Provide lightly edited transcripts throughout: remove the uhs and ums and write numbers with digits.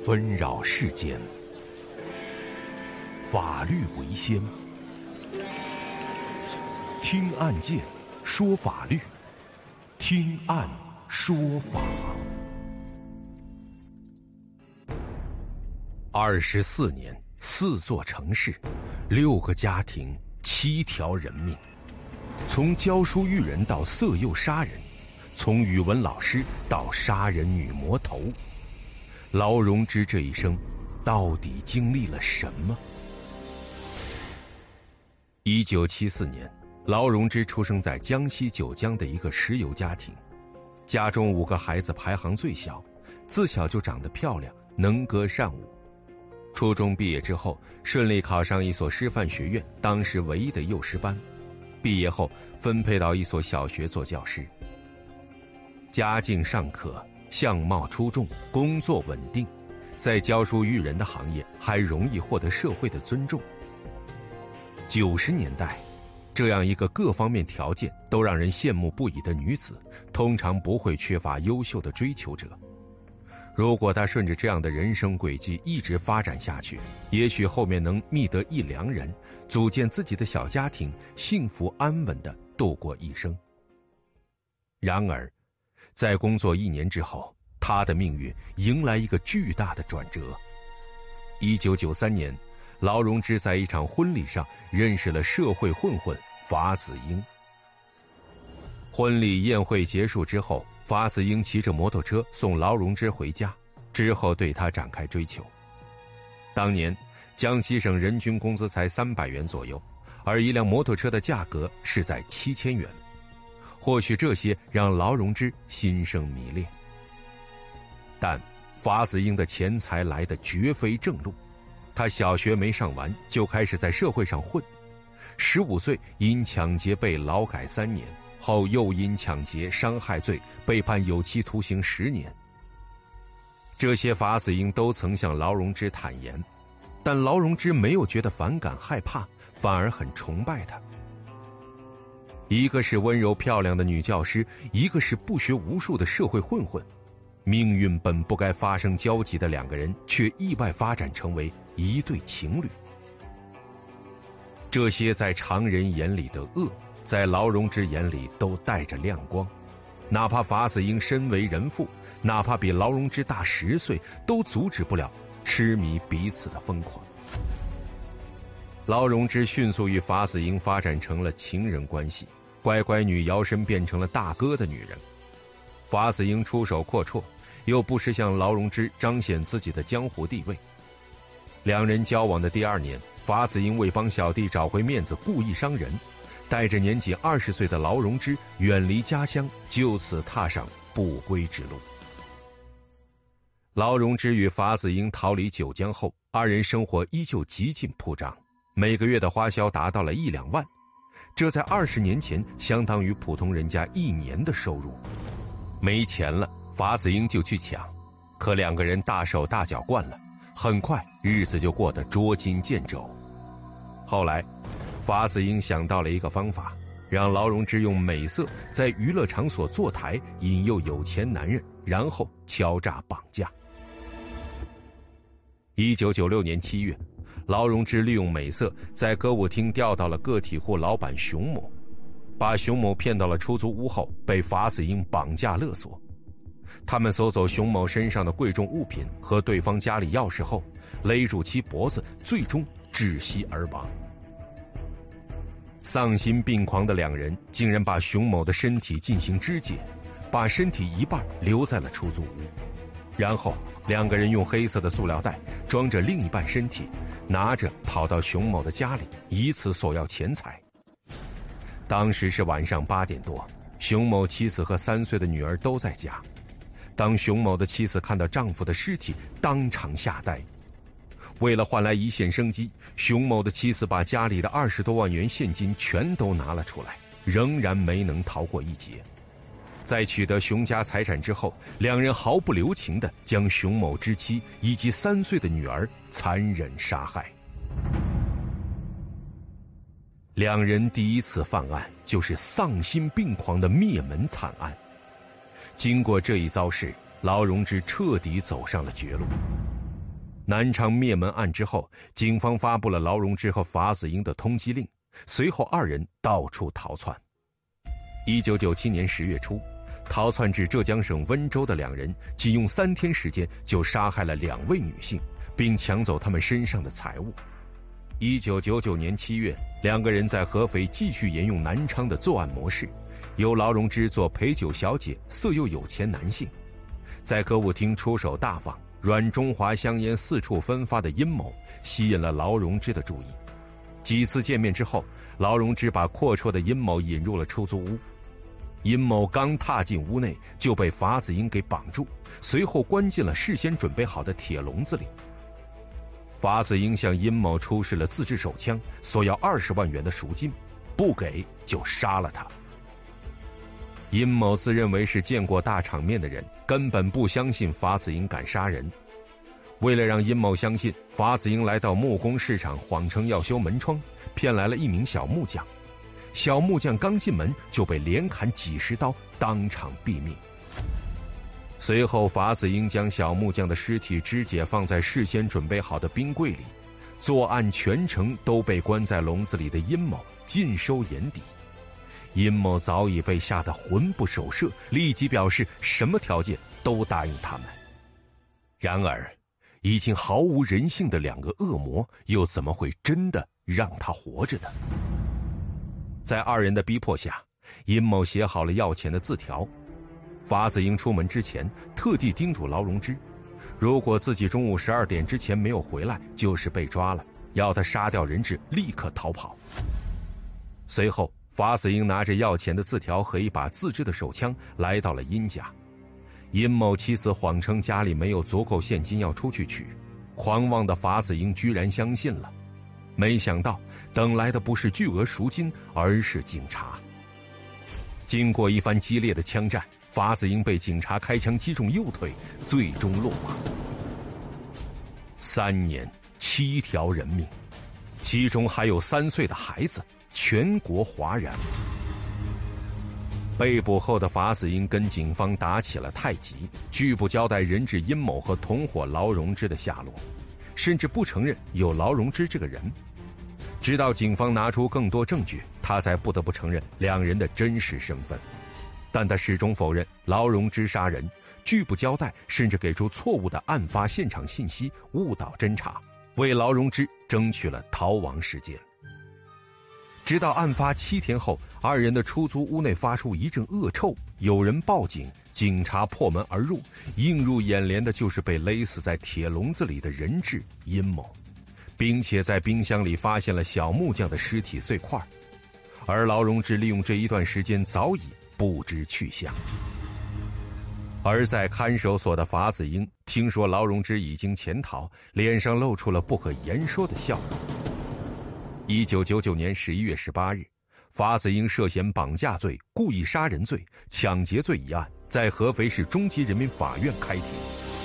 纷扰世间，法律为先。听案件，说法律，听案说法。24年，4座城市，6个家庭，7条人命。从教书育人到色诱杀人，从语文老师到杀人女魔头，劳荣枝这一生到底经历了什么？1974年，劳荣枝出生在江西九江的一个石油家庭，家中5个孩子排行最小，自小就长得漂亮，能歌善舞。初中毕业之后，顺利考上一所师范学院，当时唯一的幼师班。毕业后分配到一所小学做教师。家境尚可，相貌出众，工作稳定，在教书育人的行业还容易获得社会的尊重。90年代，这样一个各方面条件都让人羡慕不已的女子，通常不会缺乏优秀的追求者。如果她顺着这样的人生轨迹一直发展下去，也许后面能觅得一良人，组建自己的小家庭，幸福安稳地度过一生。然而，在工作1年之后，她的命运迎来一个巨大的转折。1993年，劳荣枝在一场婚礼上认识了社会混混法子英。婚礼宴会结束之后，法子英骑着摩托车送劳荣枝回家，之后对她展开追求。当年江西省人均工资才300元左右，而一辆摩托车的价格是在7000元。或许这些让劳荣枝心生迷恋，但法子英的钱财来得绝非正路。他小学没上完就开始在社会上混，15岁因抢劫被劳改3年，后又因抢劫伤害罪被判有期徒刑10年。这些法子英都曾向劳荣枝坦言，但劳荣枝没有觉得反感害怕，反而很崇拜他。一个是温柔漂亮的女教师，一个是不学无术的社会混混，命运本不该发生交集的2个人，却意外发展成为一对情侣。这些在常人眼里的恶，在劳荣枝眼里都带着亮光。哪怕法子英身为人父，哪怕比劳荣枝大10岁，都阻止不了痴迷彼此的疯狂。劳荣枝迅速与法子英发展成了情人关系，乖乖女摇身变成了大哥的女人。法子英出手阔绰，又不时向劳荣枝彰显自己的江湖地位。2人交往的第2年，法子英为帮小弟找回面子，故意伤人，带着年仅20岁的劳荣枝远离家乡，就此踏上不归之路。劳荣枝与法子英逃离九江后，2人生活依旧极尽铺张，每个月的花销达到了1、2万，这在20年前相当于普通人家1年的收入。没钱了，法子英就去抢，可2个人大手大脚惯了，很快日子就过得捉襟见肘。后来法子英想到了一个方法，让劳荣枝用美色在娱乐场所坐台，引诱有钱男人，然后敲诈绑架。1996年7月，劳荣枝利用美色在歌舞厅钓到了个体户老板熊某，把熊某骗到了出租屋后，被法子英绑架勒索。他们搜走熊某身上的贵重物品和对方家里钥匙后，勒住其脖子，最终窒息而亡。丧心病狂的2人竟然把熊某的身体进行肢解，把身体一半留在了出租屋，然后2个人用黑色的塑料袋装着另一半身体，拿着跑到熊某的家里，以此索要钱财。当时是晚上8点多，熊某妻子和3岁的女儿都在家。当熊某的妻子看到丈夫的尸体，当场吓呆。为了换来一线生机，熊某的妻子把家里的20多万元现金全都拿了出来，仍然没能逃过一劫。在取得熊家财产之后，2人毫不留情地将熊某之妻以及3岁的女儿残忍杀害。2人第一次犯案就是丧心病狂的灭门惨案。经过这一遭事，劳荣枝彻底走上了绝路。 南昌灭门案之后，警方发布了劳荣枝和法子英的通缉令，随后二人到处逃窜。1997年10月初，逃窜至浙江省温州的两人，仅用3天时间就杀害了2位女性，并抢走他们身上的财物。1999年7月，两个人在合肥继续沿用南昌的作案模式，由劳荣枝做陪酒小姐，色诱有钱男性，在歌舞厅出手大方，软中华香烟四处分发的阴谋吸引了劳荣枝的注意。几次见面之后，劳荣枝把阔绰的殷某引入了出租屋。殷某刚踏进屋内，就被法子英给绑住，随后关进了事先准备好的铁笼子里。法子英向殷某出示了自制手枪，索要20万元的赎金，不给就杀了他。殷某自认为是见过大场面的人，根本不相信法子英敢杀人。为了让殷某相信，法子英来到木工市场，谎称要修门窗，骗来了一名小木匠。小木匠刚进门就被连砍几10刀，当场毙命。随后法子英将小木匠的尸体肢解放在事先准备好的冰柜里，作案全程都被关在笼子里的殷某尽收眼底。殷某早已被吓得魂不守舍，立即表示什么条件都答应他们。然而已经毫无人性的2个恶魔又怎么会真的让他活着呢？在2人的逼迫下，殷某写好了要钱的字条。法子英出门之前特地叮嘱劳荣枝，如果自己中午12点之前没有回来，就是被抓了，要他杀掉人质，立刻逃跑。随后法子英拿着要钱的字条和一把自制的手枪来到了殷家。殷某妻子谎称家里没有足够现金要出去取，狂妄的法子英居然相信了。没想到等来的不是巨额赎金，而是警察。经过一番激烈的枪战，法子英被警察开枪击中右腿，最终落马。3年7条人命，其中还有3岁的孩子，全国哗然。被捕后的法子英跟警方打起了太极，拒不交代人质殷某和同伙劳荣枝的下落，甚至不承认有劳荣枝这个人。直到警方拿出更多证据，他才不得不承认2人的真实身份。但他始终否认劳荣枝杀人，拒不交代，甚至给出错误的案发现场信息，误导侦查，为劳荣枝争取了逃亡时间。直到案发7天后，2人的出租屋内发出一阵恶臭，有人报警，警察破门而入，映入眼帘的就是被勒死在铁笼子里的人质殷某，并且在冰箱里发现了小木匠的尸体碎块，而劳荣枝利用这一段时间早已不知去向。而在看守所的法子英听说劳荣枝已经潜逃，脸上露出了不可言说的笑容。1999年11月18日，法子英涉嫌绑架罪、故意杀人罪、抢劫罪一案在合肥市中级人民法院开庭。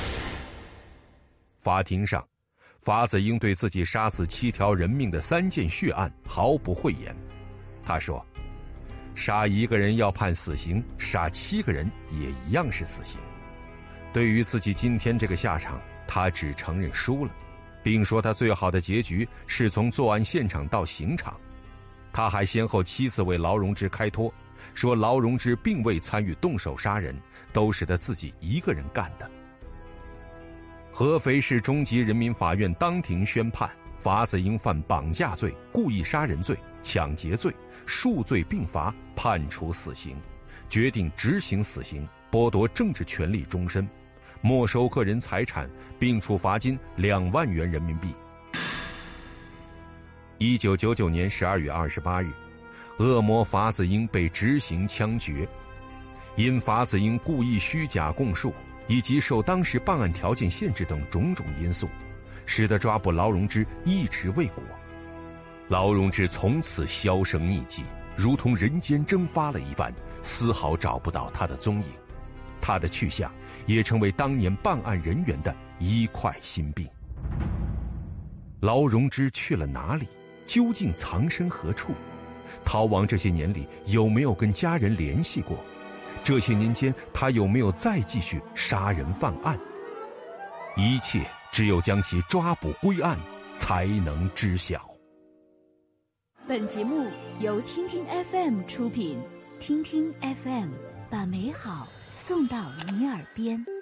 法庭上，法子英对自己杀死7条人命的3件血案毫不讳言。他说，杀1个人要判死刑，杀7个人也一样是死刑。对于自己今天这个下场，他只承认输了，并说他最好的结局是从作案现场到刑场。他还先后7次为劳荣枝开脱，说劳荣枝并未参与动手杀人，都是他自己一个人干的。合肥市中级人民法院当庭宣判，法子英犯绑架罪、故意杀人罪、抢劫罪，数罪并罚，判处死刑，决定执行死刑，剥夺政治权利终身，没收个人财产，并处罚金2万元人民币。1999年12月28日，恶魔法子英被执行枪决。因法子英故意虚假供述以及受当时办案条件限制等种种因素，使得抓捕劳荣枝一直未果。劳荣枝从此销声匿迹，如同人间蒸发了一般，丝毫找不到他的踪影。他的去向也成为当年办案人员的一块心病。劳荣枝去了哪里？究竟藏身何处？逃亡这些年里有没有跟家人联系过？这些年间他有没有再继续杀人犯案？一切只有将其抓捕归案，才能知晓。 本节目由听听 FM 出品，听听 FM 把美好送到你耳边。